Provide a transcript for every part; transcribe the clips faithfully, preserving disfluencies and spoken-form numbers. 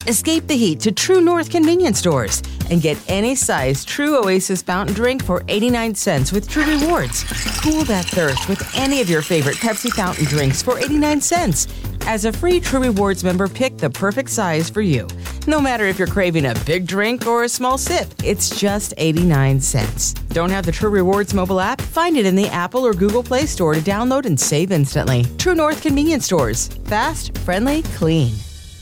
Escape the heat to True North convenience stores and get any size True Oasis fountain drink for eighty-nine cents with True Rewards. Cool that thirst with any of your favorite Pepsi fountain drinks for eighty-nine cents. As a free True Rewards member, pick the perfect size for you. No matter if you're craving a big drink or a small sip, it's just eighty-nine cents. Don't have the True Rewards mobile app? Find it in the Apple or Google Play Store to download and save instantly. True North convenience stores. Fast, friendly, clean.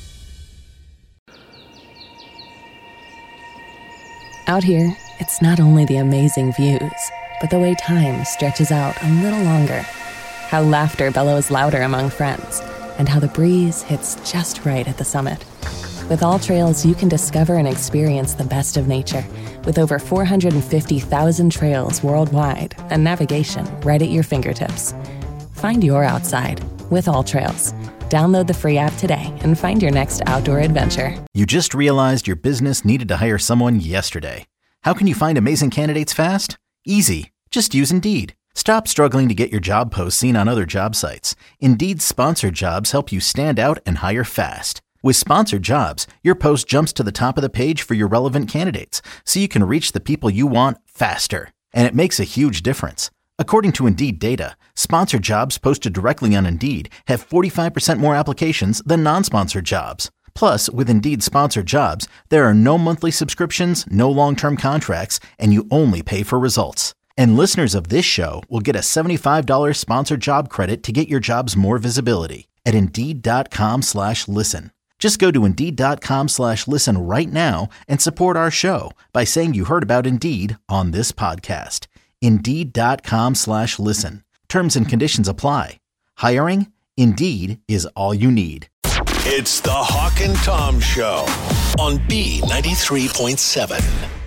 Out here, it's not only the amazing views, but the way time stretches out a little longer. How laughter bellows louder among friends, and how the breeze hits just right at the summit. With All Trails, you can discover and experience the best of nature with over four hundred fifty thousand trails worldwide and navigation right at your fingertips. Find your outside with All Trails. Download the free app today and find your next outdoor adventure. You just realized your business needed to hire someone yesterday. How can you find amazing candidates fast? Easy. Just use Indeed. Stop struggling to get your job posts seen on other job sites. Indeed's sponsored jobs help you stand out and hire fast. With sponsored jobs, your post jumps to the top of the page for your relevant candidates, so you can reach the people you want faster. And it makes a huge difference. According to Indeed data, sponsored jobs posted directly on Indeed have forty-five percent more applications than non-sponsored jobs. Plus, with Indeed sponsored jobs, there are no monthly subscriptions, no long-term contracts, and you only pay for results. And listeners of this show will get a seventy-five dollars sponsored job credit to get your jobs more visibility at Indeed.com slash listen. Just go to Indeed.com slash listen right now and support our show by saying you heard about Indeed on this podcast. Indeed.com slash listen. Terms and conditions apply. Hiring? Indeed is all you need. It's the Hawk and Tom Show on B ninety-three point seven.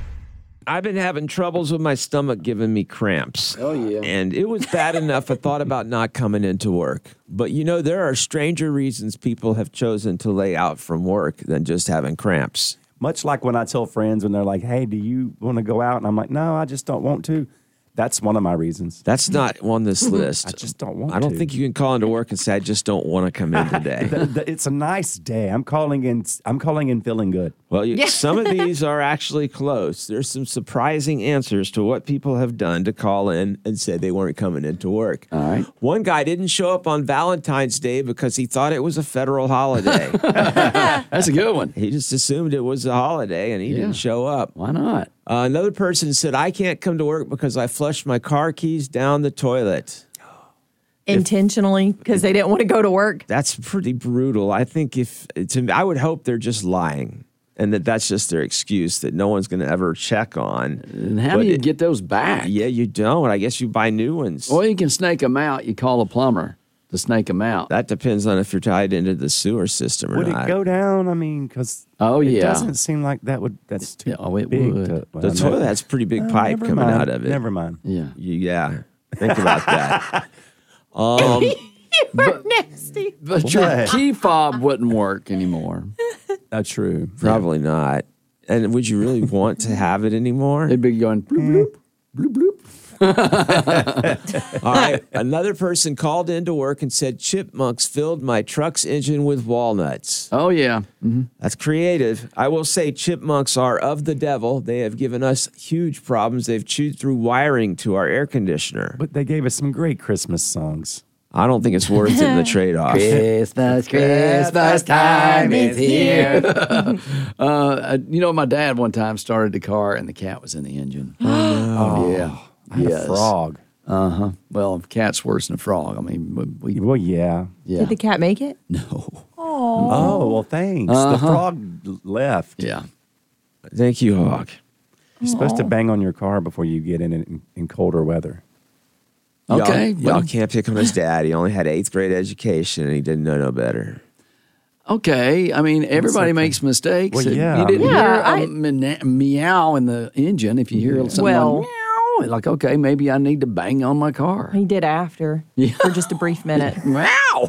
I've been having troubles with my stomach giving me cramps. Oh, yeah. And it was bad enough I thought about not coming into work. But, you know, there are stranger reasons people have chosen to lay out from work than just having cramps. Much like when I tell friends when they're like, hey, do you want to go out? And I'm like, no, I just don't want to. That's one of my reasons. That's not on this list. I just don't want to. I don't to. think you can call into work and say, I just don't want to come in today. the, the, it's a nice day. I'm calling in I'm calling in feeling good. Well, you, some of these are actually close. There's some surprising answers to what people have done to call in and say they weren't coming into work. All right. One guy didn't show up on Valentine's Day because he thought it was a federal holiday. That's a good one. He just assumed it was a holiday and he Yeah. didn't show up. Why not? Uh, another person said, I can't come to work because I flushed my car keys down the toilet. Intentionally, because they didn't want to go to work. That's pretty brutal. I think if, to, I would hope they're just lying and that that's just their excuse that no one's going to ever check on. And how But do you it- get those back? Yeah, you don't. I guess you buy new ones. Well, you can snake them out. You call a plumber to snake them out. That depends on if you're tied into the sewer system or Would not. it go down? I mean, because Oh, it yeah. doesn't seem like that would. That's too Yeah, oh, it big. would. To, well, The no. toilet has a pretty big Oh, pipe never coming mind. out of it. Never mind. Yeah. You- yeah. Think about that. Um, You're nasty. But your What? key fob wouldn't work anymore. That's true. probably not. And would you really want to have it anymore? They'd be going bloop, bloop, bloop, bloop. All right. Another person called into work and said, chipmunks filled my truck's engine with walnuts. Oh, yeah. Mm-hmm. That's creative. I will say chipmunks are of the devil. They have given us huge problems. They've chewed through wiring to our air conditioner. But they gave us some great Christmas songs. I don't think it's worth it in the trade-off. Christmas, Christmas time is here. uh, you know, my dad one time started the car and the cat was in the engine. Oh, yeah. I had Yes. a frog. Uh-huh. Well, a cat's worse than a frog. I mean, we, we Well, yeah. yeah. Did the cat make it? No. Oh, well, thanks. The frog l- left. Yeah. Thank you, Hawk. You're supposed to bang on your car before you get in it in, in colder weather. Okay. Y'all, well, y'all can't pick on his dad. He only had eighth grade education and he didn't know no better. okay. I mean, everybody okay. makes mistakes. Well, And yeah, You didn't I mean- hear Yeah, a I- mena- meow in the engine. If you hear something Well- like, meow, like, okay, maybe I need to bang on my car. He did after for just a brief minute. Meow.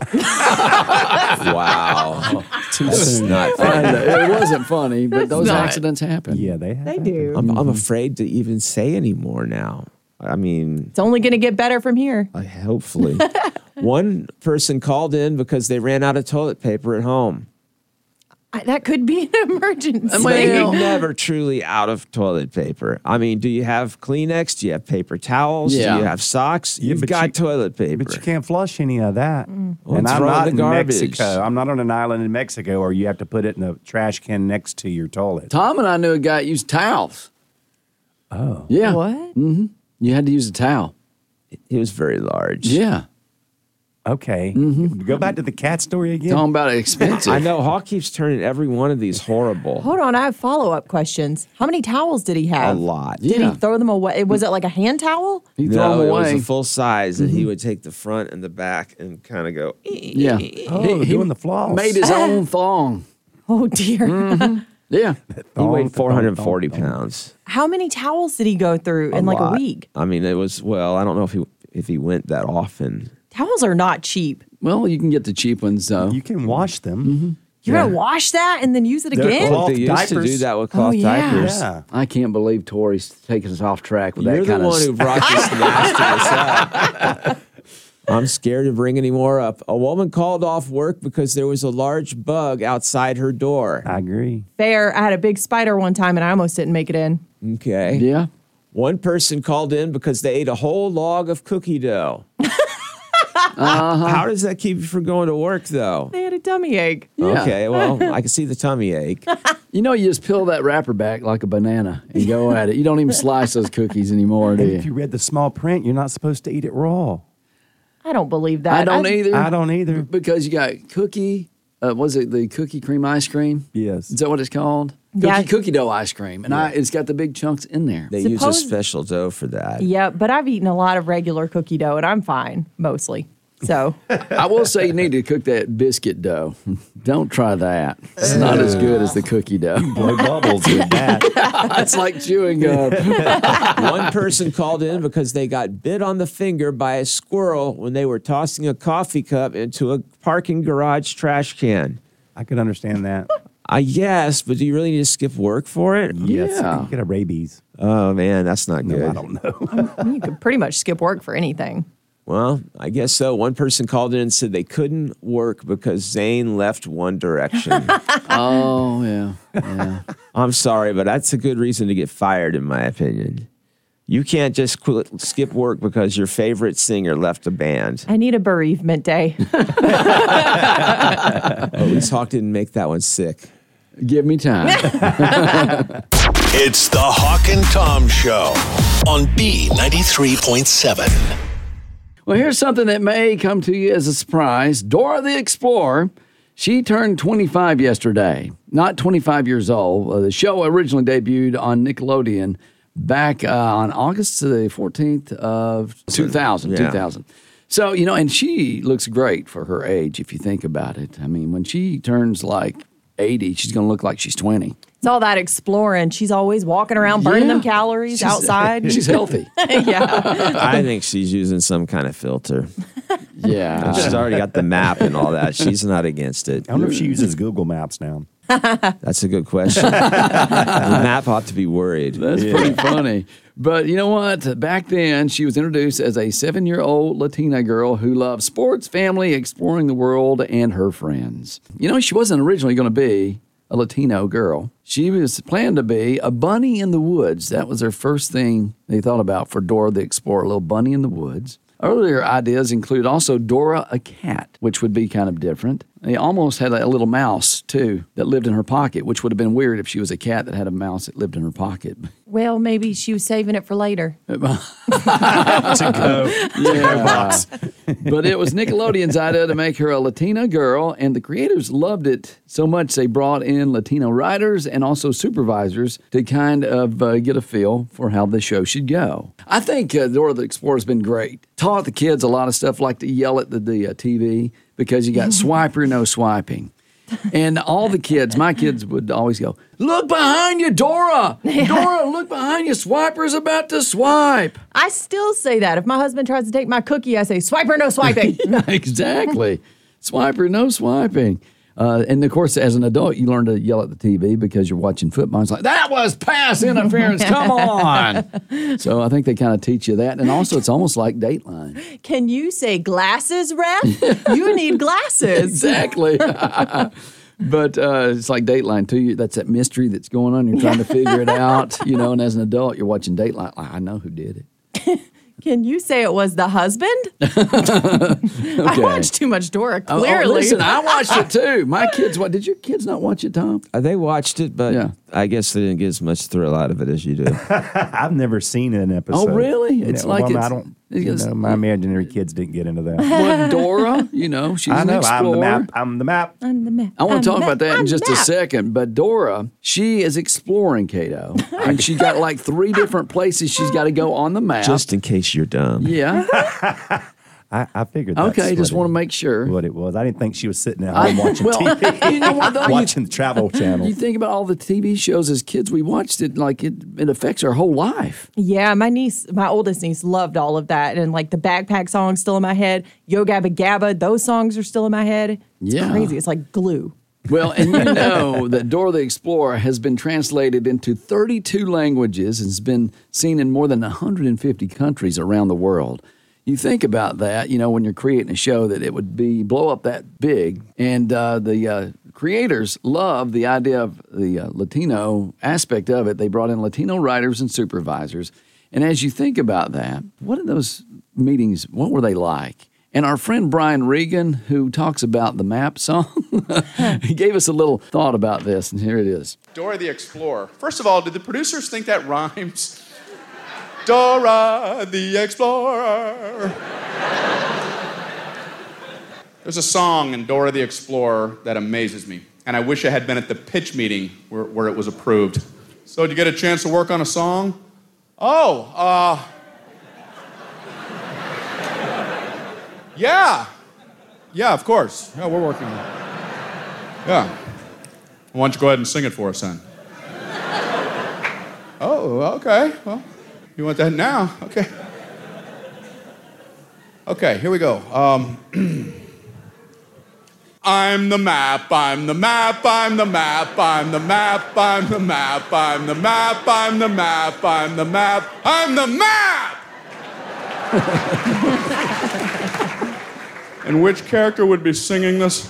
Wow. That's not I fair. know, it wasn't funny, but those not. accidents happen. Yeah, they have. They do. I'm, I'm afraid to even say anymore now. I mean, It's only going to get better from here. I, hopefully. One person called in because they ran out of toilet paper at home. I, that could be an emergency. But Well- you're never truly out of toilet paper. I mean, do you have Kleenex? Do you have paper towels? Yeah. Do you have socks? Yeah, You've but got you- toilet paper. But you can't flush any of that. Well, and I'm throw it in not the in garbage. Mexico. I'm not on an island in Mexico where you have to put it in the trash can next to your toilet. Tom and I knew a guy that used towels. Oh. Yeah. What? You had to use a towel. It was very large. Yeah. Okay. Mm-hmm. Go back to the cat story again. Talking about expensive. I know Hawk keeps turning every one of these horrible. Hold on, I have follow up questions. How many towels did he A have? lot. Did Yeah. he throw them away? Was it like a hand towel? He threw No, them it away. was a full size, and he would take the front and the back and kind of go. yeah. Oh, doing the floss. Made his own thong. Oh dear. Yeah. He weighed Thong, four hundred thong, forty thong, thong. pounds. How many towels did he go through in like lot. a week? I mean, it was well. I don't know if he if he went that often. Towels are not cheap. Well, you can get the cheap ones, though. You can wash them. You're gonna wash that and then use it They're again? cloth They used to diapers. do that with cloth Oh, yeah. diapers. Yeah. I can't believe Tori's taking us off track with You're that the kind one of who brought this nastiness up. I'm scared to bring any more up. A woman called off work because there was a large bug outside her door. I agree. Fair. I had a big spider one time and I almost didn't make it in. Okay. Yeah. One person called in because they ate a whole log of cookie dough. uh-huh. How does that keep you from going to work, though? They had a tummy ache. Yeah. Okay, well, I can see the tummy ache. You know, you just peel that wrapper back like a banana and go at it. You don't even slice those cookies anymore, do And if you? you read the small print, you're not supposed to eat it raw. I don't believe that. I don't either. I don't either. Because you got cookie, uh, was it the cookie cream ice cream? Yes. Is that what it's called? Cookie, Yeah. cookie dough ice cream. And I, it's got the big chunks in there. They use a Suppose- special dough for that. Yeah, but I've eaten a lot of regular cookie dough and I'm fine, mostly. So I will say you need to cook that biscuit dough. Don't try that. It's not as good as the cookie dough. Blow bubbles with that. It's like chewing gum. One person called in because they got bit on the finger by a squirrel when they were tossing a coffee cup into a parking garage trash can. I could understand that. I guess, but do you really need to skip work for it? Yes. Yeah. You get a rabies. Oh man, that's not No, good. I don't know. you could pretty much skip work for anything. Well, I guess so. One person called in and said they couldn't work because Zane left One Direction. Oh, yeah. Yeah. I'm sorry, but that's a good reason to get fired, in my opinion. You can't just quit, skip work because your favorite singer left a band. I need a bereavement day. At least Hawk didn't make that one sick. Give me time. It's the Hawk and Tom Show on B ninety-three point seven. Well, here's something that may come to you as a surprise. Dora the Explorer, she turned twenty-five yesterday. Not twenty-five years old. Uh, the show originally debuted on Nickelodeon back uh, on August the fourteenth of two thousand. Yeah. two thousand. So, you know, and she looks great for her age if you think about it. I mean, when she turns like eighty, she's going to look like she's twenty. It's all that exploring. She's always walking around burning Yeah. them calories She's- outside. She's healthy. yeah. I think she's using some kind of filter. Yeah. She's already got the map and all that. She's not against it. I wonder if she uses Google Maps now. That's a good question. The map ought to be worried. That's pretty funny. But you know what? Back then, she was introduced as a seven-year-old Latina girl who loved sports, family, exploring the world, and her friends. You know, she wasn't originally going to be a Latino girl. She was planned to be a bunny in the woods. That was her first thing they thought about for Dora the Explorer, a little bunny in the woods. Earlier ideas include also Dora a cat, which would be kind of different. They almost had a little mouse, too, that lived in her pocket, which would have been weird if she was a cat that had a mouse that lived in her pocket. Well, maybe she was saving it for later. to go. Yeah. But it was Nickelodeon's idea to make her a Latina girl, and the creators loved it so much they brought in Latino writers and also supervisors to kind of uh, get a feel for how the show should go. I think uh, Dora the Explorer has been great. Taught the kids a lot of stuff, like to yell at the, the uh, T V because you got swipe or no swiping. And all the kids, my kids would always go, "Look behind you, Dora! Dora, look behind you. Swiper's about to swipe." I still say that. If my husband tries to take my cookie, I say, swipe or no swiping. Yeah, exactly. Swiper, no swiping. Uh, and of course, as an adult, you learn to yell at the T V because you're watching football. It's like, that was pass interference. Come on. So I think they kind of teach you that. And also, it's almost like Dateline. Can you say glasses, ref? You need glasses. Exactly. But uh, it's like Dateline too. That's that mystery that's going on. You're trying to figure it out, you know. And as an adult, you're watching Dateline. I know who did it. Can you say it was the husband? Okay. I watched too much Dora, Oh, clearly. oh, listen, I watched it too. My kids, what did your kids not watch it, Tom? Uh, they watched it, but Yeah. I guess they didn't get as much thrill out of it as you do. I've never seen an episode. Oh, really? It's No, like well, it's- I don't. it's- You know, my imaginary kids didn't get into that. Well, Dora, you know, she's I an know. I'm the explorer. map. I'm the map. I'm the map. I want I'm to talk the about map. that in I'm just the a map. second. But Dora, she is exploring, Cato. And she got like three different places she's got to go on the map. Just in case you're dumb. Yeah. I, I figured. That's Okay, just what want to it- make sure. what it was. I didn't think she was sitting at home watching well, T V, you know what, though? You- watching the Travel Channel. You think about all the T V shows as kids we watched it, like it, it affects our whole life. Yeah, my niece, my oldest niece, loved all of that. And like the backpack song's still in my head. Yo Gabba Gabba, those songs are still in my head. It's Yeah. crazy. It's like glue. Well, and you know that Dora the Explorer has been translated into thirty-two languages and has been seen in more than one hundred fifty countries around the world. You think about that, you know, when you're creating a show that it would be blow up that big. And uh, the uh, creators love the idea of the uh, Latino aspect of it. They brought in Latino writers and supervisors. And as you think about that, what are those meetings, what were they like? And our friend Brian Regan, who talks about the map song, he gave us a little thought about this, and here it is. Dora the Explorer. First of all, did the producers think that rhymes? Dora the Explorer. There's a song in Dora the Explorer that amazes me, and I wish I had been at the pitch meeting where, where it was approved. So, did you get a chance to work on a song? Oh, uh... Yeah. Yeah, of course. Yeah, we're working on it. Yeah. Why don't you go ahead and sing it for us then? Oh, okay. Well, you want that now? Okay. Okay, here we go. Um, I'm the map, I'm the map, I'm the map, I'm the map, I'm the map, I'm the map, I'm the map, I'm the map, I'm the map! And which character would be singing this?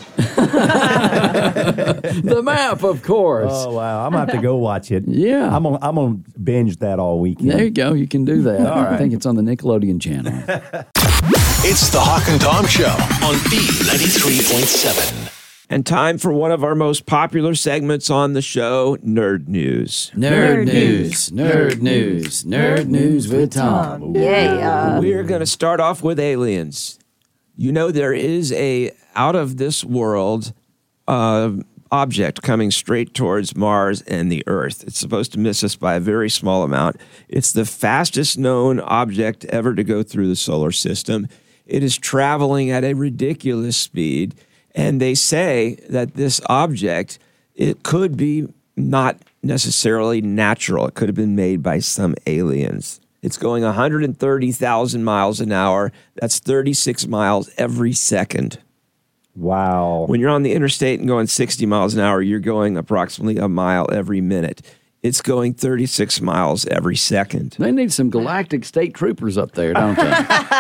The map, of course. Oh wow! I'm gonna have to go watch it. Yeah. I'm gonna I'm gonna binge that all weekend. There you go. You can do that. All right. I think it's on the Nickelodeon channel. It's the Hawk and Tom Show on B ninety-three point seven. And time for one of our most popular segments on the show, Nerd News. Nerd, Nerd news, nerd news, nerd news with Tom. Yeah. We're going to start off with aliens. You know, there is a out of this world uh, object coming straight towards Mars and the Earth. It's supposed to miss us by a very small amount. It's the fastest known object ever to go through the solar system. It is traveling at a ridiculous speed. And they say that this object, it could be not necessarily natural. It could have been made by some aliens. It's going one hundred thirty thousand miles an hour. That's thirty-six miles every second. Wow. When you're on the interstate and going sixty miles an hour, you're going approximately a mile every minute. It's going thirty-six miles every second. They need some galactic state troopers up there, don't they?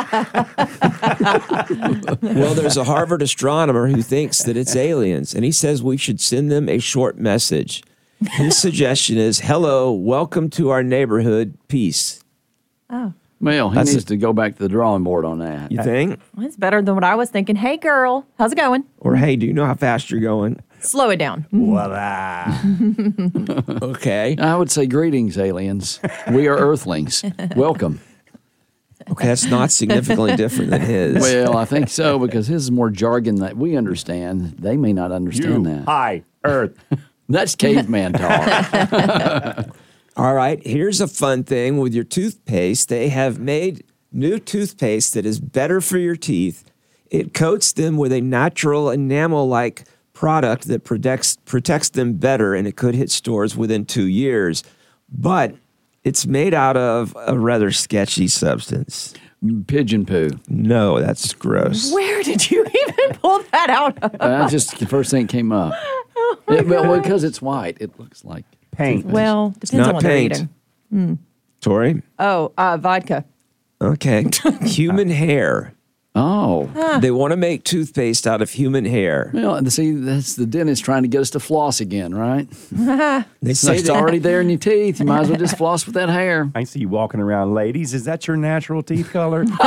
Well, there's a Harvard astronomer who thinks that it's aliens, and he says we should send them a short message. His suggestion is, hello, welcome to our neighborhood, peace. Oh, Well, he That's needs a- to go back to the drawing board on that. You think? well, that's better than what I was thinking. Hey, girl, how's it going? Or, hey, do you know how fast you're going? Slow it down. Voila. Okay. I would say greetings, aliens. We are Earthlings. Welcome. Okay, that's not significantly different than his. Well, I think so because his is more jargon that we understand. They may not understand You, that. hi, Earth. That's caveman talk. All right, here's a fun thing with your toothpaste. They have made new toothpaste that is better for your teeth. It coats them with a natural enamel-like product that protects protects them better, and it could hit stores within two years. But it's made out of a rather sketchy substance. Pigeon poo. No, that's gross. Where did you even pull that out of? That's just the first thing that came up. It- well, because it's white, it looks like Paint. Well, depends not on what paint. they're eating. Tori? Oh, uh, vodka. Okay. Human hair Oh. They want to make toothpaste out of human hair. Well, and see, that's the dentist trying to get us to floss again, right? They So say it's that, already there in your teeth. You might as well just floss with that hair. I see you walking around, ladies. Is that your natural teeth color? would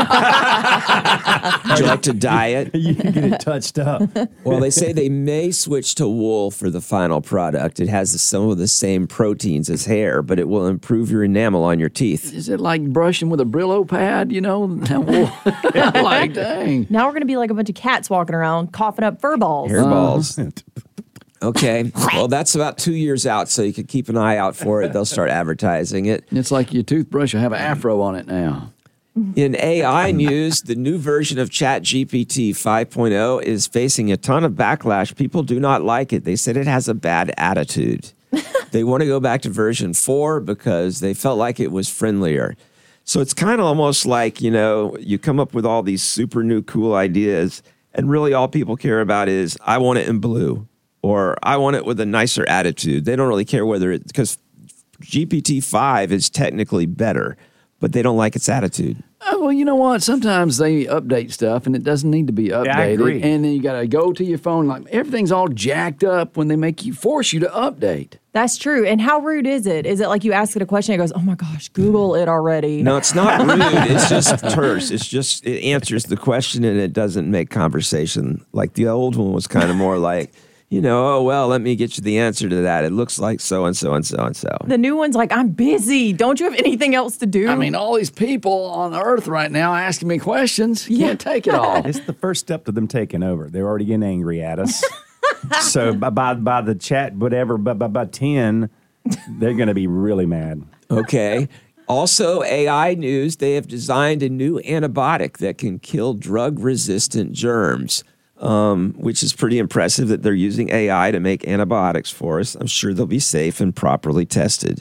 you like to dye it? You can get it touched up. Well, they say they may switch to wool for the final product. It has some of the same proteins as hair, but it will improve your enamel on your teeth. Is it like brushing with a Brillo pad, you know? Like, dang. Now we're going to be like a bunch of cats walking around coughing up fur balls. Hair balls. Okay. Well, that's about two years out, so you can keep an eye out for it. They'll start advertising it. It's like your toothbrush will have an afro on it now. In A I news, the new version of ChatGPT five point oh is facing a ton of backlash. People do not like it. They said it has a bad attitude. They want to go back to version four because they felt like it was friendlier. So it's kind of almost like, you know, you come up with all these super new cool ideas, and really all people care about is, I want it in blue, or I want it with a nicer attitude. They don't really care whether it, because G P T five is technically better, but they don't like its attitude. Oh, well, you know what? Sometimes they update stuff and it doesn't need to be updated. Yeah, I agree. And then you got to go to your phone. Like everything's all jacked up when they make you force you to update. That's true. And how rude is it? Is it like you ask it a question, it goes, oh my gosh, Google it already? No, it's not rude. It's just terse. It's just, it answers the question and it doesn't make conversation. Like the old one was kind of more like, you know, oh, well, let me get you the answer to that. It looks like so and so and so and so. The new one's like, I'm busy. Don't you have anything else to do? I mean, all these people on Earth right now asking me questions. You can't take it all. It's the first step to them taking over. They're already getting angry at us. So by, by by the chat, whatever, by, by, by ten, they're going to be really mad. Okay. Also, A I news, they have designed a new antibiotic that can kill drug-resistant germs. Um, which is pretty impressive that they're using A I to make antibiotics for us. I'm sure they'll be safe and properly tested.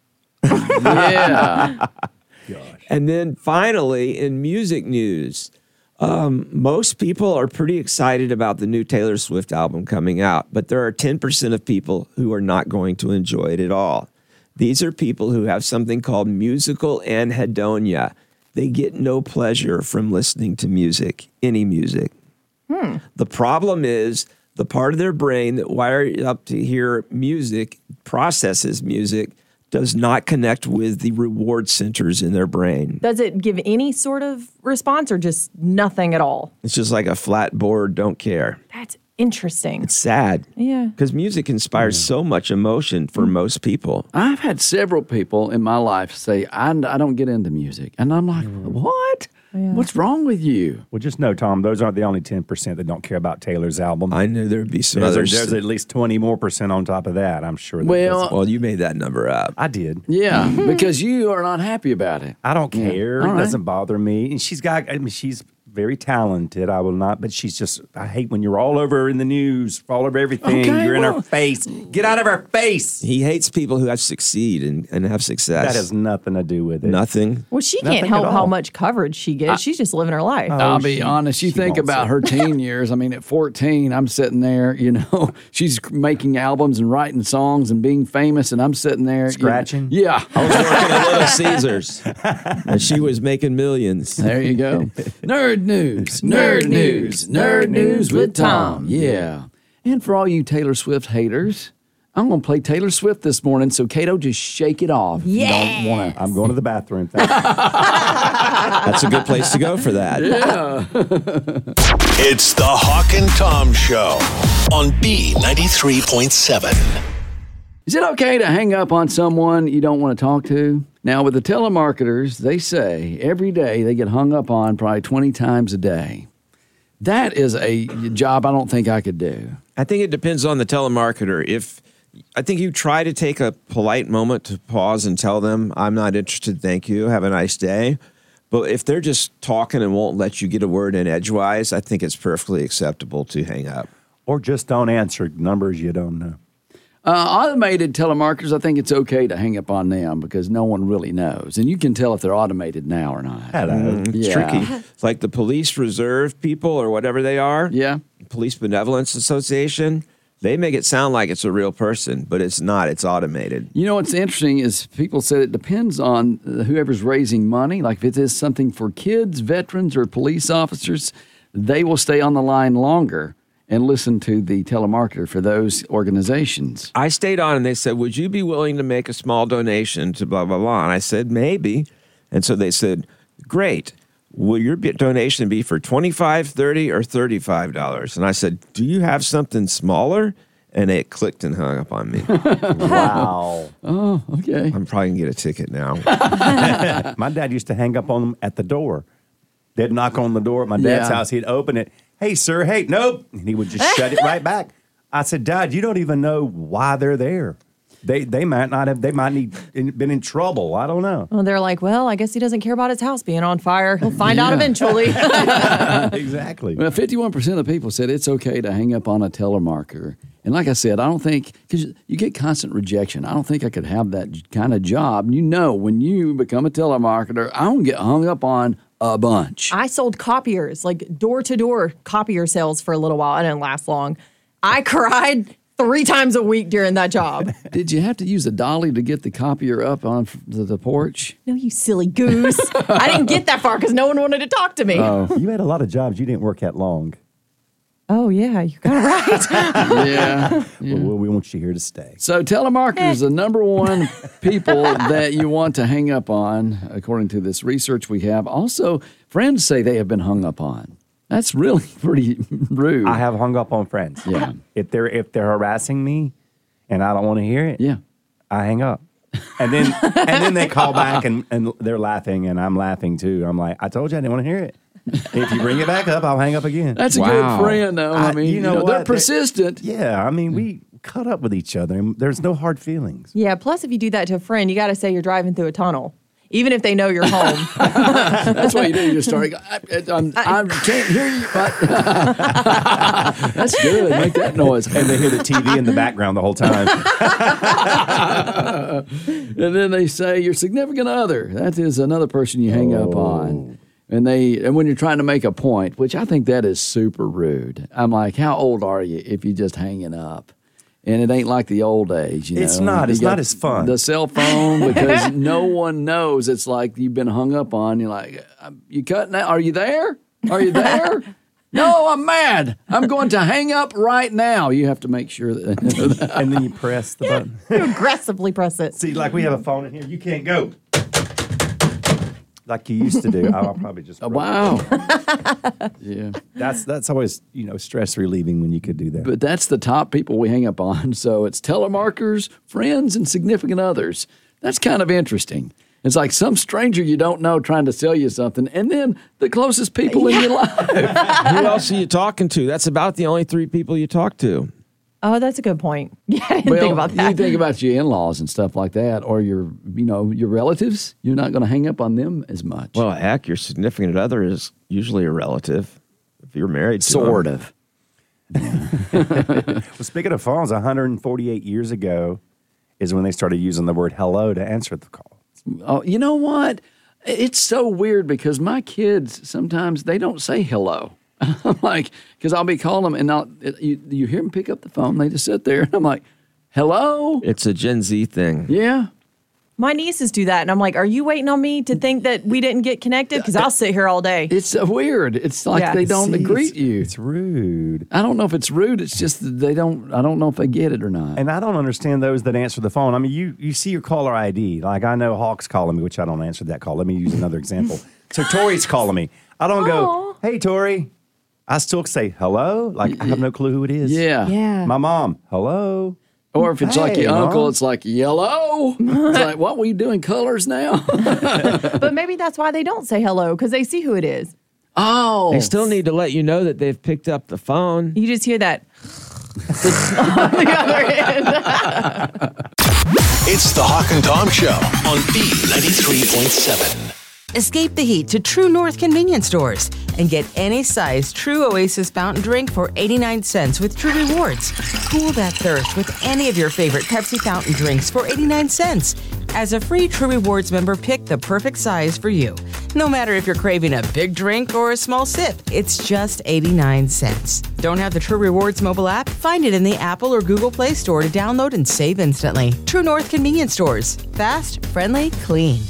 Yeah. And then finally, in music news, um, most people are pretty excited about the new Taylor Swift album coming out, but there are ten percent of people who are not going to enjoy it at all. These are people who have something called musical anhedonia. They get no pleasure from listening to music, any music. Hmm. The problem is the part of their brain that wired up to hear music, processes music, does not connect with the reward centers in their brain. Does it give any sort of response or just nothing at all? It's just like a flat board, don't care. That's interesting. It's sad. Yeah. Because music inspires Mm. so much emotion for mm. most people. I've had several people in my life say, I, I don't get into music. And I'm like, what? Yeah. What's wrong with you? Well, just know, Tom, those aren't the only ten percent that don't care about Taylor's album. I knew there'd be some there's, others. there's at least twenty more percent on top of that, I'm sure. That Well- doesn't- Well, you made that number up. I did. Yeah, because you are not happy about it. I don't care. All It right. doesn't bother me. And she's got, I mean, she's very talented. I will not, but she's just, I hate when you're all over in the news, all over everything. Okay, you're in well- her face. Get out of her face. He hates people who have succeed and, and have success. That has nothing to do with it. nothing. Well, she Nothing can't at help how all. much coverage she gets. She's just living her life. I'll be she- honest. You she think wants about it. her teen years. I mean, at fourteen, I'm sitting there, you know, she's making albums and writing songs and being famous, and I'm sitting there. you know- Scratching? yeah. I was working at Little Caesars, and she was making millions. There you go. Nerd news, nerd news, nerd news with Tom. Yeah. And for all you Taylor Swift haters, I'm going to play Taylor Swift this morning, so Kato, just shake it off. if you don't want to. I'm going to the bathroom. Thank you. That's a good place to go for that. It's the Hawk and Tom Show on B ninety-three point seven. Is it okay to hang up on someone you don't want to talk to? Now, with the telemarketers, they say every day they get hung up on probably twenty times a day. That is a job I don't think I could do. I think it depends on the telemarketer. If I think you try to take a polite moment to pause and tell them, I'm not interested, thank you, have a nice day. But if they're just talking and won't let you get a word in edgewise, I think it's perfectly acceptable to hang up. Or just don't answer numbers you don't know. Uh, automated telemarketers, I think it's okay to hang up on them because no one really knows. And you can tell if they're automated now or not. Hello. It's Yeah. tricky. It's like the police reserve people or whatever they are. Yeah. Police Benevolence Association. They make it sound like it's a real person, but it's not. It's automated. You know what's interesting is people said it depends on whoever's raising money. Like if it is something for kids, veterans, or police officers, they will stay on the line longer and listen to the telemarketer for those organizations. I stayed on and they said, would you be willing to make a small donation to blah, blah, blah? And I said, maybe. And so they said, great. Will your donation be for twenty-five dollars, thirty dollars, or thirty-five dollars? And I said, do you have something smaller? And it clicked and hung up on me. Wow. Oh, okay. I'm probably going to get a ticket now. My dad used to hang up on them at the door. They'd knock on the door at my dad's Yeah. house. He'd open it. Hey, sir. Hey, nope. And he would just shut it right back. I said, Dad, you don't even know why they're there. They they might not have, they might need been in trouble. I don't know. Well, they're like, well, I guess he doesn't care about his house being on fire. He'll find out eventually. Exactly. Well, fifty-one percent of the people said it's okay to hang up on a telemarketer. And like I said, I don't think, because you get constant rejection, I don't think I could have that kind of job. You know, when you become a telemarketer, I don't get hung up on a bunch. I sold copiers, like door-to-door copier sales for a little while. I didn't last long. I cried three times a week during that job. Did you have to use a dolly to get the copier up on the, the porch? No, you silly goose. I didn't get that far because no one wanted to talk to me. Oh. You had a lot of jobs you didn't work at long. Oh, yeah, you got it right. Yeah. yeah. Well, we want you here to stay. So telemarketers are the number one people that you want to hang up on, according to this research we have. Also, friends say they have been hung up on. That's really pretty rude. I have hung up on friends. Yeah. If they're if they're harassing me and I don't want to hear it, Yeah. I hang up. And then and then they call back and, and they're laughing and I'm laughing too. I'm like, I told you I didn't want to hear it. If you bring it back up, I'll hang up again. That's a Wow. good friend, though. I, I- mean, you you know know, they're what? persistent. Yeah, I mean, we cut up with each other and there's no hard feelings. Yeah, plus if you do that to a friend, you got to say you're driving through a tunnel, even if they know you're home. That's what you do. You start. I, I'm, I can't hear you, but that's good. Make that noise. And they hear the T V in the background the whole time. And then they say your significant other. That is another person you hang up on. And they and when you're trying to make a point, which I think that is super rude. I'm like, how old are you if you just hanging up? And it ain't like the old days, you know. It's not. You It's got not as fun. The cell phone, because no one knows. It's like you've been hung up on. You're like, you cutting out? Are you there? Are you there? No, I'm mad. I'm going to hang up right now. You have to make sure that. And then you press the button. You aggressively press it. See, like we have a phone in here. You can't go. Like you used to do. I'll probably just. Wow. Yeah. That's that's always, you know, stress relieving when you could do that. But that's the top people we hang up on. So it's telemarketers, friends, and significant others. That's kind of interesting. It's like some stranger you don't know trying to sell you something, and then the closest people in your life. Who else are you talking to? That's about the only three people you talk to. Oh, that's a good point. Yeah, I didn't Well, think about that. you think about your in-laws and stuff like that, or your, you know, your relatives. You're not going to hang up on them as much. Well, heck, your significant other is usually a relative if you're married to sort them. of. Well, speaking of phones, one hundred forty-eight years ago is when they started using the word hello to answer the call. Oh, you know what? It's so weird because my kids sometimes they don't say hello. I'm like, because I'll be calling them and I'll, you, you hear them pick up the phone. They just sit there and I'm like, hello? It's a Gen Z thing. Yeah. My nieces do that, and I'm like, are you waiting on me to think that we didn't get connected? Because I'll sit here all day. It's uh, weird. It's like Yeah. they don't See, greet it's, you. It's rude. I don't know if it's rude. It's just that they don't, I don't know if they get it or not. And I don't understand those that answer the phone. I mean, you you see your caller I D. Like I know Hawk's calling me, which I don't answer that call. Let me use another example. So Tori's calling me. I don't go, hey, Tori. I still say hello. Like I have no clue who it is. yeah. Yeah. My mom, hello. Or if it's like Hey, your uncle, Mom. it's like yellow. It's like, what, were you doing colors now? But maybe that's why they don't say hello, because they see who it is. Oh. They still need to let you know that they've picked up the phone. You just hear that on the other end. It's the Hawk and Tom Show on B ninety-three point seven. Escape the heat to True North convenience stores and get any size True Oasis fountain drink for eighty-nine cents with True Rewards. Cool that thirst with any of your favorite Pepsi fountain drinks for eighty-nine cents. As a free True Rewards member, pick the perfect size for you. No matter if you're craving a big drink or a small sip, it's just eighty-nine cents. Don't have the True Rewards mobile app? Find it in the Apple or Google Play Store to download and save instantly. True North Convenience Stores. Fast, friendly, clean.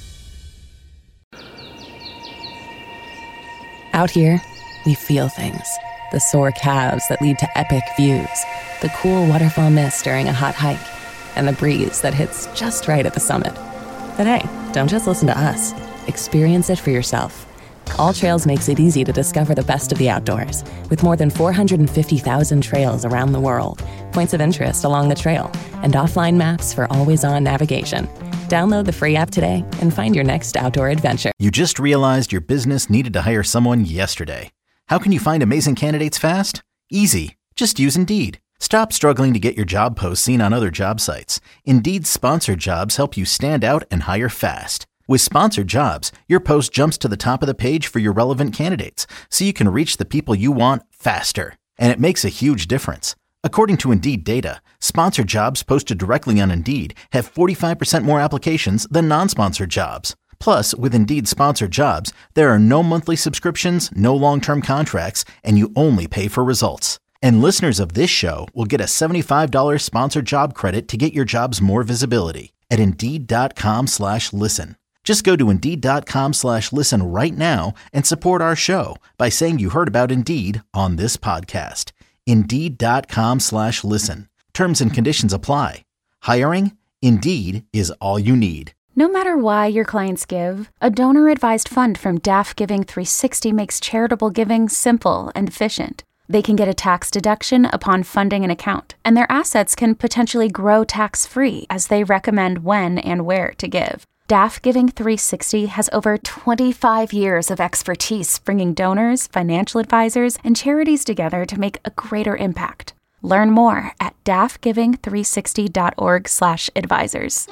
Out here, we feel things. The sore calves that lead to epic views, the cool waterfall mist during a hot hike, and the breeze that hits just right at the summit. But hey, don't just listen to us. Experience it for yourself. All Trails makes it easy to discover the best of the outdoors, with more than four hundred fifty thousand trails around the world, points of interest along the trail, and offline maps for always-on navigation. Download the free app today and find your next outdoor adventure. You just realized your business needed to hire someone yesterday. How can you find amazing candidates fast? Easy. Just use Indeed. Stop struggling to get your job posts seen on other job sites. Indeed's sponsored jobs help you stand out and hire fast. With sponsored jobs, your post jumps to the top of the page for your relevant candidates, so you can reach the people you want faster. And it makes a huge difference. According to Indeed data, sponsored jobs posted directly on Indeed have forty-five percent more applications than non-sponsored jobs. Plus, with Indeed sponsored jobs, there are no monthly subscriptions, no long-term contracts, and you only pay for results. And listeners of this show will get a seventy-five dollars sponsored job credit to get your jobs more visibility at Indeed.com slash listen. Just go to Indeed.com slash listen right now and support our show by saying you heard about Indeed on this podcast. Indeed.com slash listen. Terms and conditions apply. Hiring? Indeed is all you need. No matter why your clients give, a donor-advised fund from D A F Giving three sixty makes charitable giving simple and efficient. They can get a tax deduction upon funding an account, and their assets can potentially grow tax-free as they recommend when and where to give. D A F Giving three sixty has over twenty-five years of expertise bringing donors, financial advisors, and charities together to make a greater impact. Learn more at daffgiving three sixty dot org slash advisors.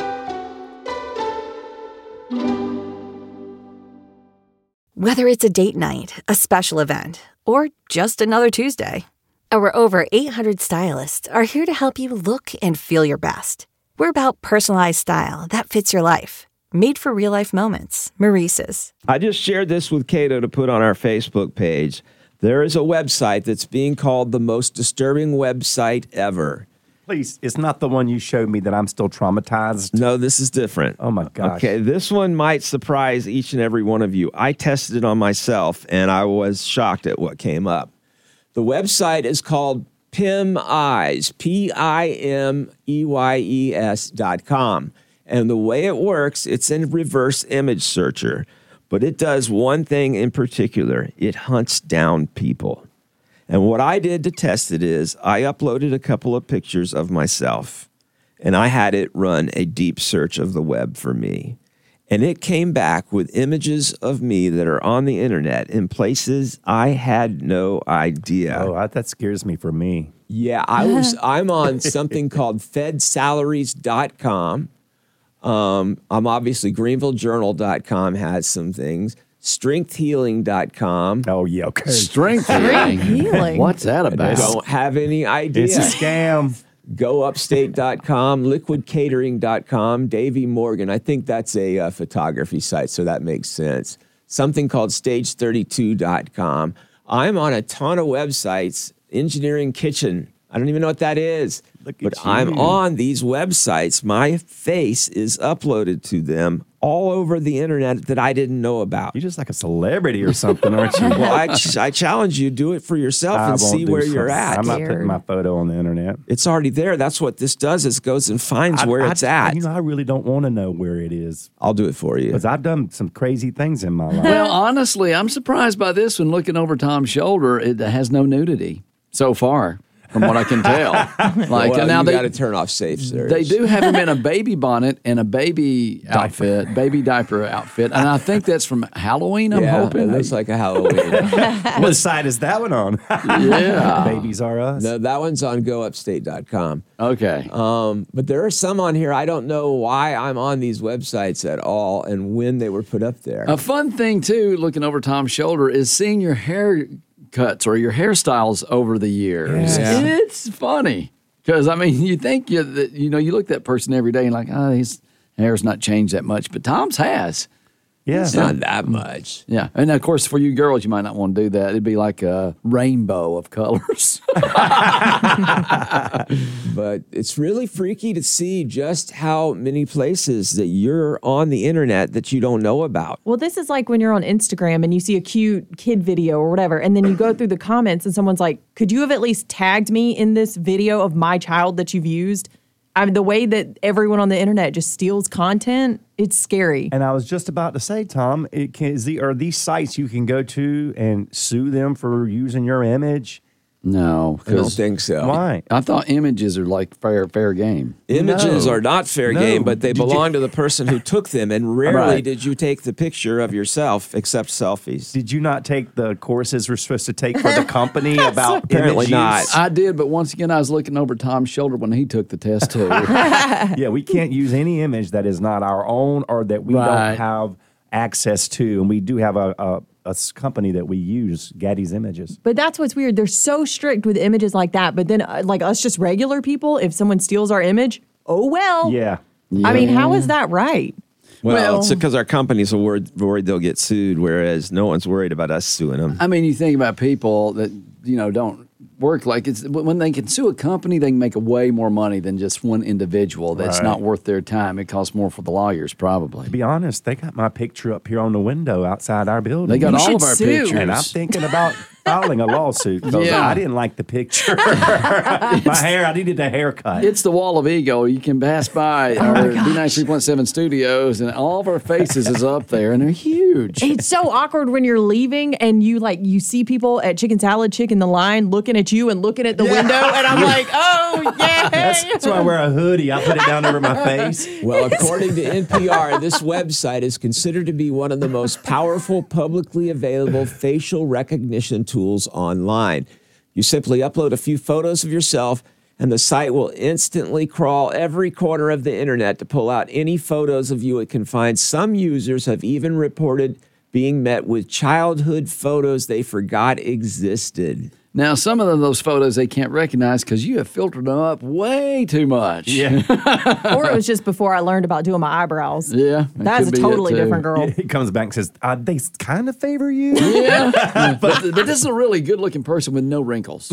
Whether it's a date night, a special event, or just another Tuesday, our over eight hundred stylists are here to help you look and feel your best. We're about personalized style that fits your life. Made for real-life moments. Maurice's. I just shared this with Cato to put on our Facebook page. There is a website that's being called the most disturbing website ever. Please, it's not the one you showed me that I'm still traumatized. No, this is different. Oh, my gosh. Okay, this one might surprise each and every one of you. I tested it on myself, and I was shocked at what came up. The website is called PimEyes, P I M E Y E S dot com. And the way it works, it's in reverse image searcher, but it does one thing in particular. It hunts down people. And what I did to test it is I uploaded a couple of pictures of myself, and I had it run a deep search of the web for me. And it came back with images of me that are on the internet in places I had no idea. Oh, I, that scares me for me. Yeah, I was, I'm on something called fed salaries dot com. Um, I'm obviously Greenville Journal dot com has some things. strength healing dot com. Oh, yeah, okay. Strength healing. Healing. What's that I about? don't have any idea. It's a scam. go upstate dot com, liquid catering dot com, Davey Morgan. I think that's a uh, photography site, so that makes sense. Something called stage thirty-two dot com. I'm on a ton of websites. Engineering Kitchen. I don't even know what that is. Look but at you. I'm on these websites. My face is uploaded to them all over the internet that I didn't know about. You're just like a celebrity or something, aren't you? Well, I, I challenge you, do it for yourself I and won't see do where you're something. at. I'm not Scared. putting my photo on the internet. It's already there. That's what this does is goes and finds where I, it's I, at. You know, I really don't want to know where it is I'll do it for you. because I've done some crazy things in my life. Well, honestly, I'm surprised by this one. Looking over Tom's shoulder, it has no nudity so far, from what I can tell. Like well, now you they got to turn off safe search. they do have him in a baby bonnet and a baby outfit, baby diaper outfit, and I think that's from Halloween. I'm yeah, hoping. it looks like a Halloween. What side is that one on? Yeah. Babies Are Us. No, that one's on go upstate dot com. Okay. Um, but there are some on here. I don't know why I'm on these websites at all and when they were put up there. A fun thing too, looking over Tom's shoulder, is seeing your hair cuts or your hairstyles over the years. Yeah. It's funny because I mean, you think you that you know you look at that person every day and like, oh, his hair's not changed that much, but Tom's has. Yeah. It's not that much. Yeah. And of course, for you girls, you might not want to do that. It'd be like a rainbow of colors. But it's really freaky to see just how many places that you're on the internet that you don't know about. Well, this is like when you're on Instagram and you see a cute kid video or whatever, and then you go through the comments and someone's like, could you have at least tagged me in this video of my child that you've used? I mean, the way that everyone on the internet just steals content, it's scary. And I was just about to say, Tom, it can, is the, are these sites you can go to and sue them for using your image? No, I don't think so. Why? I thought images are like fair fair game. Images No. are not fair No. game, but they Did you- belong to the person who took them. And rarely Right. did you take the picture of yourself, except selfies. Did you not take the courses we're supposed to take for the company about Apparently image not. use? I did, but once again, I was looking over Tom's shoulder when he took the test too. Yeah, we can't use any image that is not our own or that we Right. don't have access to. And we do have a, a, a s- company that we use, Gaddy's Images. But that's what's weird. They're so strict with images like that. But then, uh, like us just regular people, if someone steals our image, oh well. Yeah. I mean, how is that right? Well, Well- it's because our companies are worried, worried they'll get sued, whereas no one's worried about us suing them. I mean, you think about people that, you know, don't work like it's when they can sue a company, they can make a way more money than just one individual. That's Right. not worth their time. It costs more for the lawyers, probably. To be honest, they got my picture up here on the window outside our building. They got You all should of our sue. pictures. And I'm thinking about filing a lawsuit because Yeah. I didn't like the picture. My hair, I needed a haircut. It's the wall of ego. You can pass by our B ninety-three point seven studios, and all of our faces is up there, and they're huge. It's so awkward when you're leaving and you like you see people at Chicken Salad Chick in the line looking at you and looking at the window, and I'm like, oh yeah. That's, that's why I wear a hoodie. I put it down over my face. Well, according to N P R, this website is considered to be one of the most powerful publicly available facial recognition tools online. You simply upload a few photos of yourself, and the site will instantly crawl every corner of the internet to pull out any photos of you it can find. Some users have even reported being met with childhood photos they forgot existed. Now, some of those photos they can't recognize because you have filtered them up way too much. Yeah. Or it was just before I learned about doing my eyebrows. Yeah. it That's a could be it, totally too. different girl. He comes back and says, uh, they kind of favor you. Yeah. but, but this is a really good looking person with no wrinkles.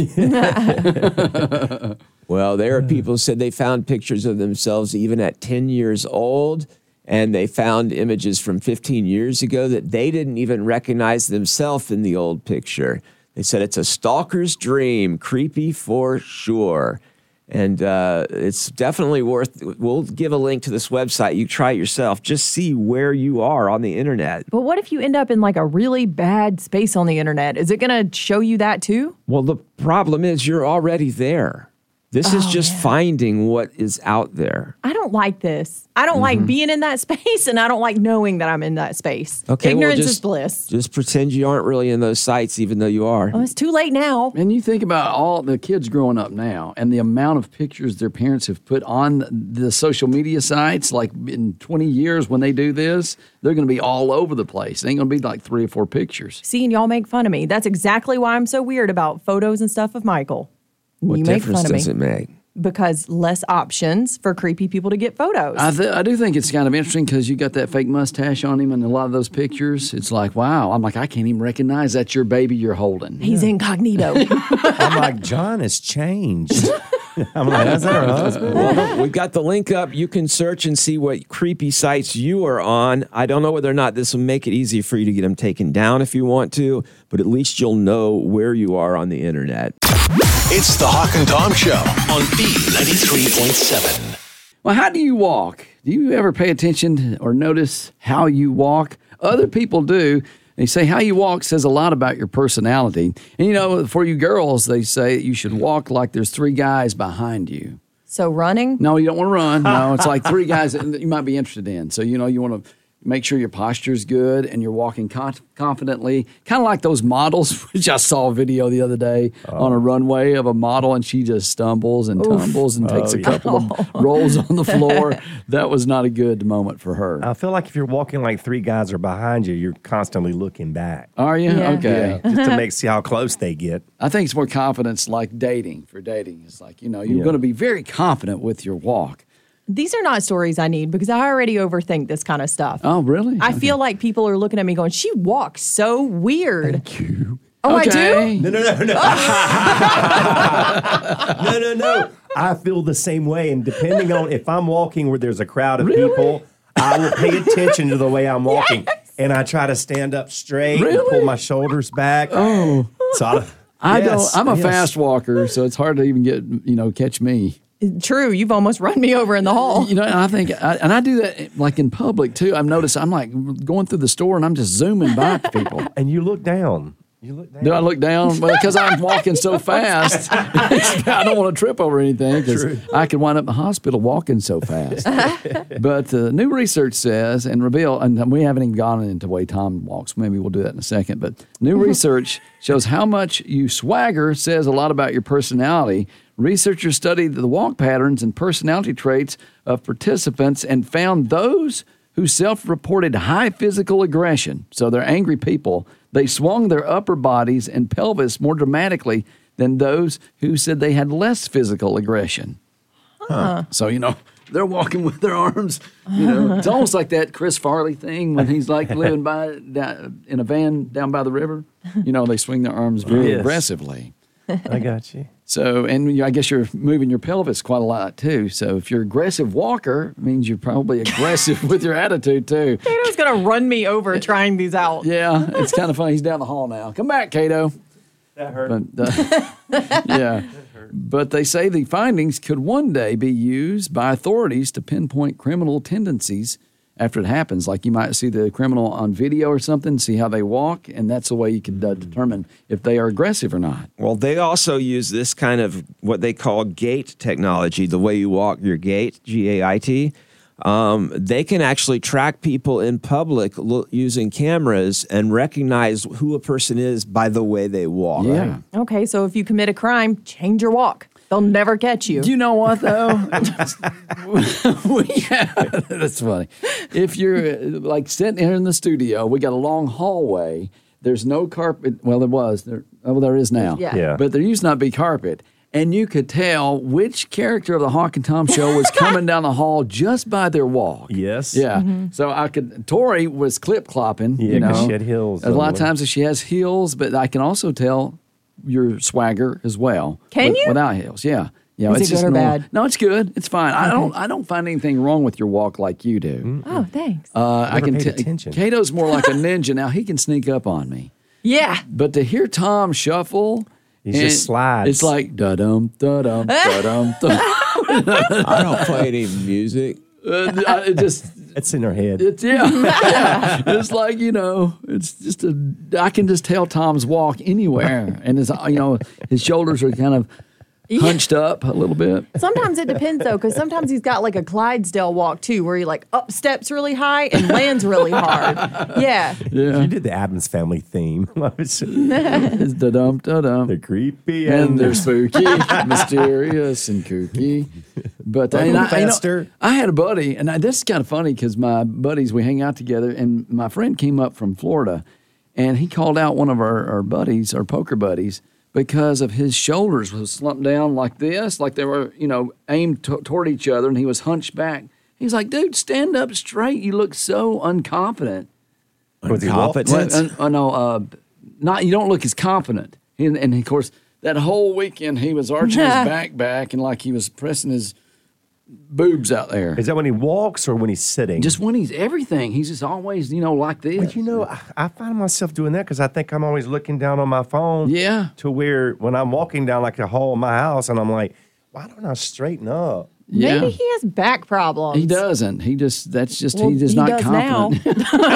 Well, there are people who said they found pictures of themselves even at ten years old, and they found images from fifteen years ago that they didn't even recognize themselves in the old picture. They said it's a stalker's dream, creepy for sure. And uh, it's definitely worth, we'll give a link to this website. You try it yourself. Just see where you are on the internet. But what if you end up in like a really bad space on the internet? Is it going to show you that too? Well, the problem is you're already there. This is Oh, just man. finding what is out there. I don't like this. I don't like being in that space, and I don't like knowing that I'm in that space. Okay, well, Ignorance just- is bliss. Just pretend you aren't really in those sites, even though you are. Oh, it's too late now. And you think about all the kids growing up now and the amount of pictures their parents have put on the social media sites, like in twenty years when they do this, they're going to be all over the place. It ain't going to be like three or four pictures. Seeing y'all make fun of me. That's exactly why I'm so weird about photos and stuff of Michael. What you make difference fun of me does it make? because less options for creepy people to get photos. I, th- I do think it's kind of interesting because you got that fake mustache on him in a lot of those pictures. It's like, wow. I'm like, I can't even recognize that's your baby you're holding. He's incognito. I'm like, John has changed. I'm like, is that her husband? Well, we've got the link up. You can search and see what creepy sites you are on. I don't know whether or not this will make it easy for you to get them taken down if you want to, but at least you'll know where you are on the internet. It's the Hawk and Tom Show on B ninety-three point seven. Well, how do you walk? Do you ever pay attention or notice how you walk? Other people do. They say how you walk says a lot about your personality. And, you know, for you girls, they say you should walk like there's three guys behind you. So running? No, you don't want to run. No, it's like three guys that you might be interested in. So, you know, you want to make sure your posture is good and you're walking con- confidently. Kind of like those models, which I saw a video the other day oh. on a runway of a model, and she just stumbles and Oof. tumbles and takes oh, a couple yeah. of rolls on the floor. That was not a good moment for her. I feel like if you're walking like three guys are behind you, you're constantly looking back. Are you? Yeah. Okay. Yeah, just to make see how close they get. I think it's more confidence like dating. For dating, it's like, you know, you're Yeah. going to be very confident with your walk. These are not stories I need because I already overthink this kind of stuff. Oh, really? I Okay. feel like people are looking at me going, she walks so weird. Thank you. Oh, I Okay. do? No, no, no, no. no, no, no. I feel the same way. And depending on if I'm walking where there's a crowd of people, I will pay attention to the way I'm walking. Yes. And I try to stand up straight and Really? pull my shoulders back. Oh. So I, I yes, don't. I'm a yes. fast walker, so it's hard to even get you know catch me. True. You've almost run me over in the hall. You know, and I think, I, and I do that like in public too. I've noticed I'm like going through the store and I'm just zooming by people. And you look down. You look down. Do I look down? Well, because I'm walking so fast. I don't want to trip over anything because I could wind up in the hospital walking so fast. But uh, new research says and reveal, and we haven't even gone into the way Tom walks. Maybe we'll do that in a second. But new research shows how much you swagger says a lot about your personality. Researchers studied the walk patterns and personality traits of participants and found those who self-reported high physical aggression, so they're angry people, they swung their upper bodies and pelvis more dramatically than those who said they had less physical aggression. Huh. So, you know, they're walking with their arms, you know. It's almost like that Chris Farley thing when he's like living by down, in a van down by the river. You know, they swing their arms very Yes. aggressively. I got you. So, and you- I guess you're moving your pelvis quite a lot too. So, if you're an aggressive walker, it means you're probably aggressive with your attitude too. Cato's going to run me over trying these out. Yeah, it's kind of funny. He's down the hall now. Come back, Cato. That hurt. But, uh, yeah. But they say the findings could one day be used by authorities to pinpoint criminal tendencies after it happens. Like you might see the criminal on video or something, see how they walk, and that's the way you can uh, determine if they are aggressive or not. Well, they also use this kind of what they call gait technology, the way you walk, your gait, G A I T. Um, they can actually track people in public lo- using cameras and recognize who a person is by the way they walk. Yeah. Okay, so if you commit a crime, change your walk. They'll never catch you. You know what, though? we have, that's funny. If you're uh, like sitting here in the studio, we got a long hallway. There's no carpet. Well, there was. There, oh, there is now. Yeah. Yeah. But there used not be carpet. And you could tell which character of the Hawk and Tom show was coming down the hall just by their walk. Yes. Yeah. So I could, Tori was clip clopping. Yeah, you 'cause know. she had heels A lot on of them. times she has heels, but I can also tell your swagger as well. Can with- you? Without heels, yeah. Yeah, Is it it's just good or normal. bad? No, it's good. It's fine. I don't. I don't find anything wrong with your walk like you do. Oh, thanks. Uh, I Never can. paid t- attention. Cato's more like a ninja now. He can sneak up on me. Yeah. But to hear Tom shuffle, He just and slides. It's like da dum da dum da dum. I don't play any music. It just. It's in her head. It's yeah, yeah. It's like you know. It's just a. I can just tell Tom's walk anywhere, and his you know his shoulders are kind of hunched up a little bit. Sometimes it depends though, because sometimes he's got like a Clydesdale walk too, where he like up steps really high and lands really hard. Yeah. Yeah. You did the Addams Family theme. It's da dum da dum. They're creepy And and they're spooky, mysterious, and kooky. But I, Little I, you know, faster. I had a buddy, and I, this is kind of funny because my buddies, we hang out together, and my friend came up from Florida, and he called out one of our, our buddies, our poker buddies, because of his shoulders was slumped down like this, like they were, you know, aimed t- toward each other, and he was hunched back. He's like, dude, stand up straight. You look so unconfident. Was he Incompetent? Well, uh, uh, no, uh, not you don't look as confident. And, and of course, that whole weekend he was arching his back back and like he was pressing his boobs out there. Is that when he walks or when he's sitting? Just when he's everything, he's just always you know like this. But you know, I, I find myself doing that because I think I'm always looking down on my phone. Yeah. To where when I'm walking down like the hall of my house and I'm like, why don't I straighten up? Yeah. Maybe he has back problems. He doesn't. He just that's just Well, he's just he not does confident.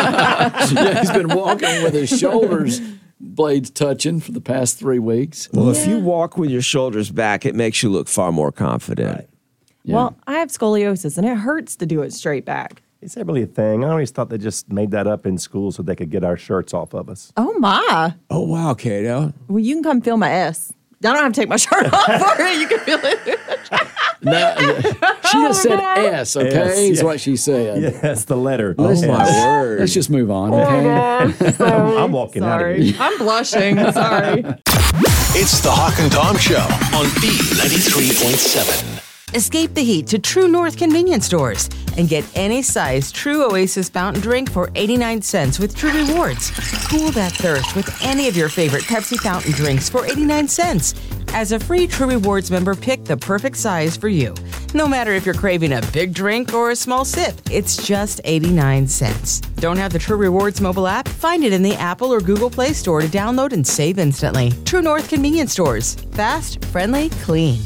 Yeah, he's been walking with his shoulders blades touching for the past three weeks. Well, if you walk with your shoulders back, it makes you look far more confident. Yeah. Well, I have scoliosis and it hurts to do it straight back. Is that really a thing? I always thought they just made that up in school so they could get our shirts off of us. Oh my. Oh, wow, Cato. Well, you can come feel my S. I don't have to take my shirt off for it. You can feel it. No, she just said S, okay? S, Is yeah. what she said. Yes, the letter. Oh, Yes. my word. Let's just move on, okay? Sorry. I'm walking out of Sorry. here. I'm blushing. Sorry. It's the Hawk and Tom Show on B ninety-three point seven. Escape the heat to True North convenience stores and get any size True Oasis fountain drink for eighty-nine cents with True Rewards. Cool that thirst with any of your favorite Pepsi fountain drinks for eighty-nine cents. As a free True Rewards member, pick the perfect size for you. No matter if you're craving a big drink or a small sip, it's just eighty-nine cents. Don't have the True Rewards mobile app? Find it in the Apple or Google Play Store to download and save instantly. True North convenience stores. Fast, friendly, clean.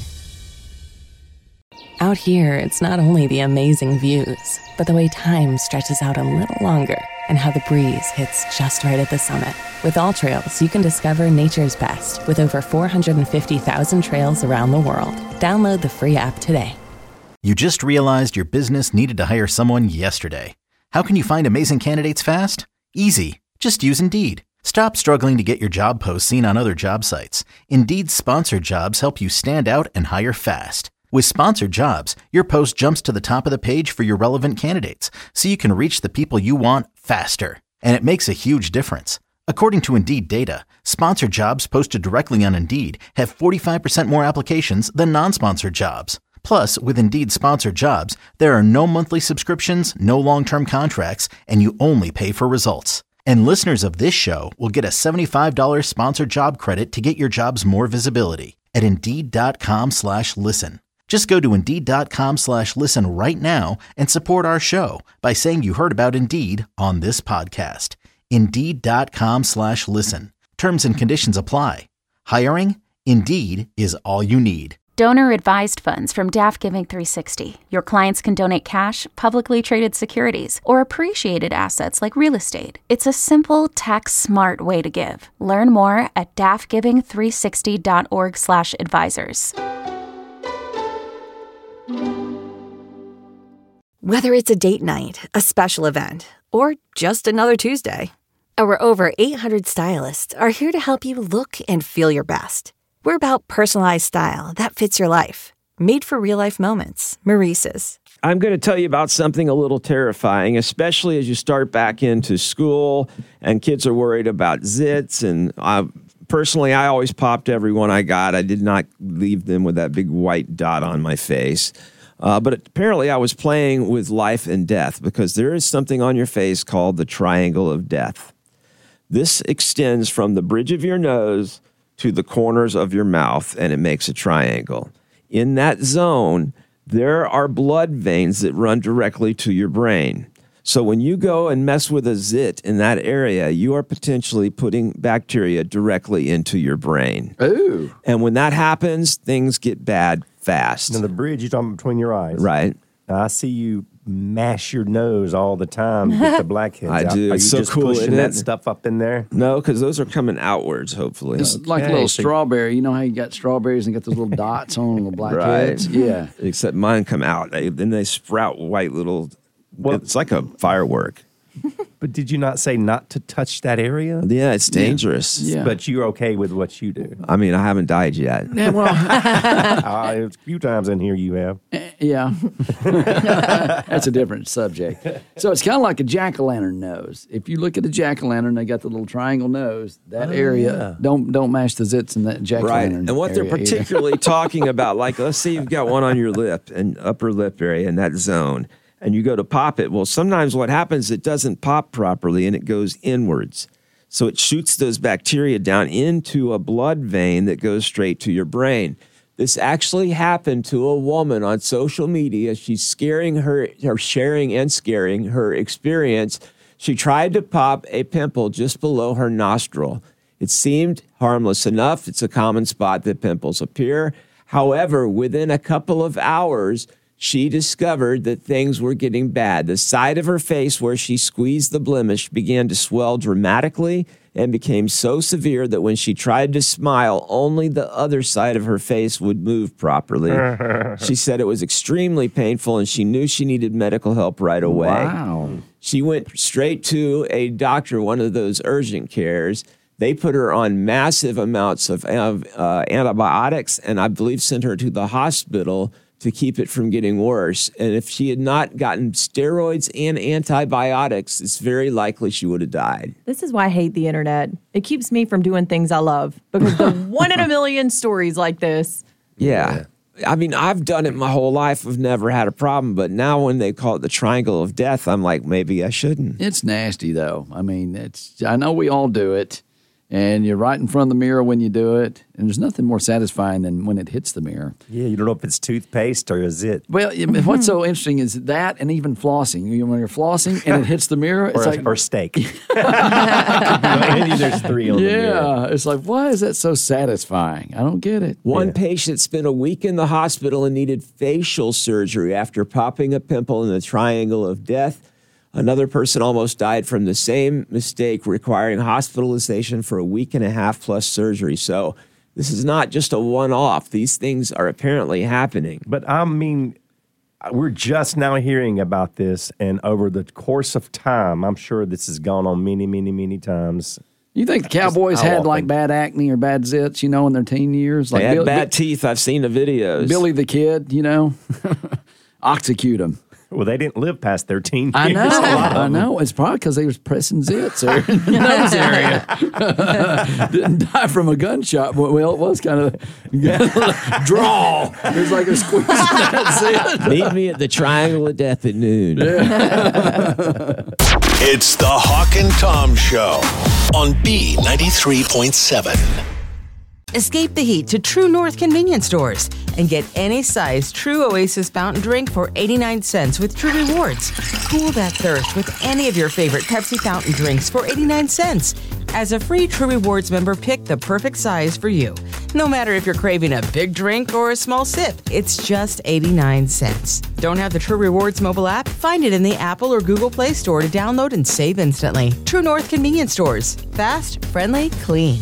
Out here, it's not only the amazing views, but the way time stretches out a little longer and how the breeze hits just right at the summit. With All Trails, you can discover nature's best with over four hundred fifty thousand trails around the world. Download the free app today. You just realized your business needed to hire someone yesterday. How can you find amazing candidates fast? Easy. Just use Indeed. Stop struggling to get your job posts seen on other job sites. Indeed's sponsored jobs help you stand out and hire fast. With sponsored jobs, your post jumps to the top of the page for your relevant candidates, so you can reach the people you want faster. And it makes a huge difference. According to Indeed data, sponsored jobs posted directly on Indeed have forty-five percent more applications than non-sponsored jobs. Plus, with Indeed sponsored jobs, there are no monthly subscriptions, no long-term contracts, and you only pay for results. And listeners of this show will get a seventy-five dollars sponsored job credit to get your jobs more visibility at Indeed.com slash listen. Just go to Indeed.com slash listen right now and support our show by saying you heard about Indeed on this podcast. Indeed.com slash listen. Terms and conditions apply. Hiring? Indeed is all you need. Donor-advised funds from Daft Giving three sixty. Your clients can donate cash, publicly traded securities, or appreciated assets like real estate. It's a simple, tax-smart way to give. Learn more at daftgiving three sixty dot org slash advisors. Whether it's a date night, a special event, or just another Tuesday, our over eight hundred stylists are here to help you look and feel your best. We're about personalized style that fits your life. Made for real-life moments. Maurice's. I'm going to tell you about something a little terrifying, especially as you start back into school and kids are worried about zits. And I, personally, I always popped every one I got. I did not leave them with that big white dot on my face. Uh, but apparently I was playing with life and death because there is something on your face called the triangle of death. This extends from the bridge of your nose to the corners of your mouth, and it makes a triangle. In that zone, there are blood veins that run directly to your brain. So when you go and mess with a zit in that area, you are potentially putting bacteria directly into your brain. Ooh. And when that happens, things get bad fast. And the bridge you're talking between your eyes. Right. Now, I see you mash your nose all the time to get the blackheads I out. do. Are It's you so just cool, pushing isn't that it? stuff up in there? No, because those are coming outwards, hopefully. It's like a little strawberry. You know how you got strawberries and got those little dots on the blackheads? Right. Yeah. Except mine come out. They, then they sprout white little, well, it's like a firework. But did you not say not to touch that area? Yeah, it's dangerous. Yeah. But you're okay with what you do? I mean, I haven't died yet. Yeah, well, uh, a few times in here you have. yeah. That's a different subject. So it's kind of like a jack-o'-lantern nose. If you look at a jack-o'-lantern, they got the little triangle nose. That Oh, area, yeah. don't don't mash the zits in that Right. jack-o'-lantern And what they're area either. particularly talking about, like, let's say you've got one on your lip and upper lip area in that zone, and you go to pop it. Well, sometimes what happens, it doesn't pop properly and it goes inwards. So it shoots those bacteria down into a blood vein that goes straight to your brain. This actually happened to a woman on social media. She's scaring her, or sharing and scaring her experience. She tried to pop a pimple just below her nostril. It seemed harmless enough. It's a common spot that pimples appear. However, within a couple of hours, she discovered that things were getting bad. The side of her face where she squeezed the blemish began to swell dramatically and became so severe that when she tried to smile, only the other side of her face would move properly. She said it was extremely painful and she knew she needed medical help right away. Wow. She went straight to a doctor, one of those urgent cares. They put her on massive amounts of uh, antibiotics and I believe sent her to the hospital to keep it from getting worse. And if she had not gotten steroids and antibiotics, it's very likely she would have died. This is why I hate the internet. It keeps me from doing things I love because the one in a million stories like this. Yeah. I mean, I've done it my whole life. I've never had a problem. But now when they call it the triangle of death, I'm like, maybe I shouldn't. It's nasty, though. I mean, it's. I know we all do it. And you're right in front of the mirror when you do it. And there's nothing more satisfying than when it hits the mirror. Yeah, you don't know if it's toothpaste or is it. Well, what's so interesting is that and even flossing. You know, when you're flossing and it hits the mirror, it's or, like. Or steak. There's three on the mirror. Yeah. It's like, why is that so satisfying? I don't get it. One Yeah. patient spent a week in the hospital and needed facial surgery after popping a pimple in the triangle of death. Another person almost died from the same mistake, requiring hospitalization for a week and a half plus surgery. So this is not just a one-off. These things are apparently happening. But I mean, we're just now hearing about this, and over the course of time, I'm sure this has gone on many, many, many times. You think the Cowboys Just how had like often? bad acne or bad zits, you know, in their teen years? Like They had Bill- bad teeth. I've seen the videos. Billy the Kid, you know, oxecute him. Well, they didn't live past their teen years. I know, A lot of I them. know. It's probably because they was pressing zits or in the nose area. Didn't die from a gunshot. Well, it was kind of draw. It was like a squeeze in that zit. Meet me at the Triangle of Death at noon. It's the Hawk and Tom Show on B ninety-three point seven. Escape the heat to True North convenience stores and get any size True Oasis fountain drink for eighty-nine cents with True Rewards. Cool that thirst with any of your favorite Pepsi fountain drinks for eighty-nine cents. As a free True Rewards member, pick the perfect size for you. No matter if you're craving a big drink or a small sip, it's just eighty-nine cents. Don't have the True Rewards mobile app? Find it in the Apple or Google Play Store to download and save instantly. True North convenience stores. Fast, friendly, clean.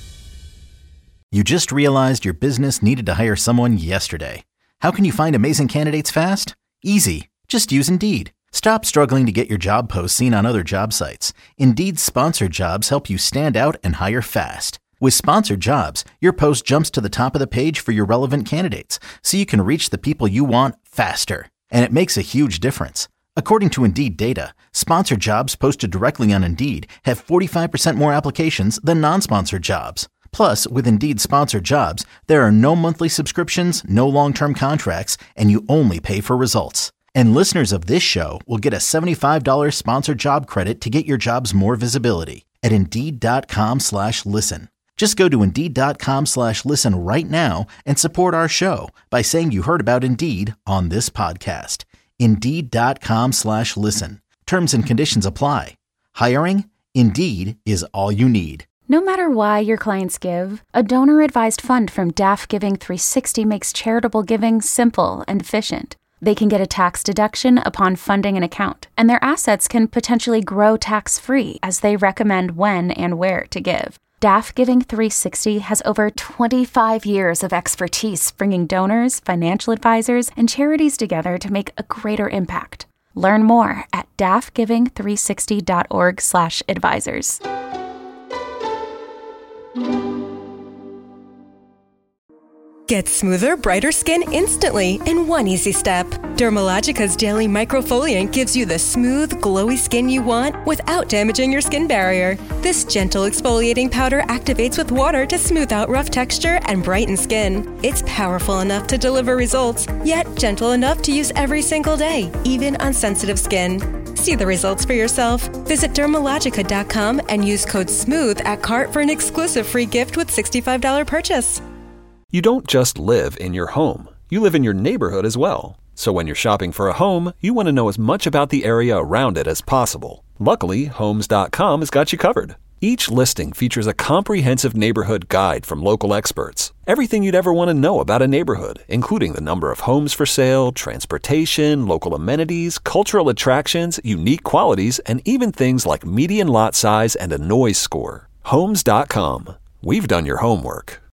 You just realized your business needed to hire someone yesterday. How can you find amazing candidates fast? Easy. Just use Indeed. Stop struggling to get your job posts seen on other job sites. Indeed's sponsored jobs help you stand out and hire fast. With sponsored jobs, your post jumps to the top of the page for your relevant candidates, so you can reach the people you want faster. And it makes a huge difference. According to Indeed data, sponsored jobs posted directly on Indeed have forty-five percent more applications than non-sponsored jobs. Plus, with Indeed sponsored jobs, there are no monthly subscriptions, no long-term contracts, and you only pay for results. And listeners of this show will get a seventy-five dollars sponsored job credit to get your jobs more visibility at Indeed.com slash listen. Just go to Indeed.com slash listen right now and support our show by saying you heard about Indeed on this podcast. Indeed.com slash listen. Terms and conditions apply. Hiring? Indeed is all you need. No matter why your clients give, a donor-advised fund from D A F Giving three sixty makes charitable giving simple and efficient. They can get a tax deduction upon funding an account, and their assets can potentially grow tax-free as they recommend when and where to give. D A F Giving three sixty has over twenty-five years of expertise bringing donors, financial advisors, and charities together to make a greater impact. Learn more at daffgiving three sixty dot org slash advisors. Get smoother, brighter skin instantly in one easy step. Dermalogica's daily microfoliant gives you the smooth, glowy skin you want without damaging your skin barrier. This gentle exfoliating powder activates with water to smooth out rough texture and brighten skin. It's powerful enough to deliver results, yet gentle enough to use every single day, even on sensitive skin. See the results for yourself. Visit dermalogica dot com and use code SMOOTH at cart for an exclusive free gift with sixty-five dollars purchase. You don't just live in your home. You live in your neighborhood as well. So when you're shopping for a home, you want to know as much about the area around it as possible. Luckily, Homes dot com has got you covered. Each listing features a comprehensive neighborhood guide from local experts. Everything you'd ever want to know about a neighborhood, including the number of homes for sale, transportation, local amenities, cultural attractions, unique qualities, and even things like median lot size and a noise score. Homes dot com. We've done your homework.